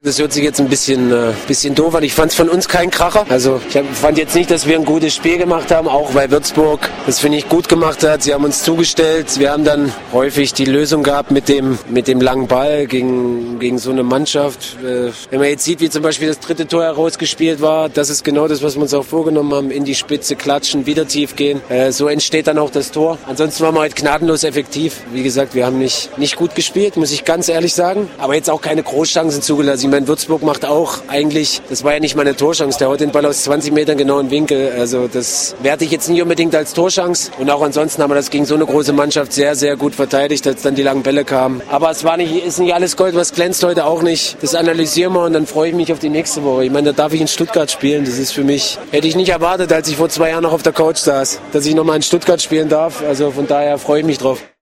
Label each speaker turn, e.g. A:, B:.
A: Das hört sich jetzt ein bisschen doof an. Ich fand es von uns kein Kracher. Also ich fand jetzt nicht, dass wir ein gutes Spiel gemacht haben, auch weil Würzburg das, finde ich, gut gemacht hat. Sie haben uns zugestellt. Wir haben dann häufig die Lösung gehabt mit dem langen Ball gegen so eine Mannschaft. Wenn man jetzt sieht, wie zum Beispiel das dritte Tor herausgespielt war, das ist genau das, was wir uns auch vorgenommen haben. In die Spitze klatschen, wieder tief gehen. So entsteht dann auch das Tor. Ansonsten waren wir halt gnadenlos effektiv. Wie gesagt, wir haben nicht gut gespielt, muss ich ganz ehrlich sagen. Aber jetzt auch keine Großchancen zugelassen. Ich meine, Würzburg macht auch eigentlich, das war ja nicht mal eine Torchance, der haut den Ball aus 20 Metern genau in den Winkel. Also das werte ich jetzt nicht unbedingt als Torchance. Und auch ansonsten haben wir das gegen so eine große Mannschaft sehr, sehr gut verteidigt, als dann die langen Bälle kamen. Aber es ist nicht alles Gold, was glänzt, heute auch nicht. Das analysieren wir und dann freue ich mich auf die nächste Woche. Ich meine, da darf ich in Stuttgart spielen. Das ist für mich, hätte ich nicht erwartet, als ich vor 2 Jahren noch auf der Couch saß, dass ich nochmal in Stuttgart spielen darf. Also von daher freue ich mich drauf.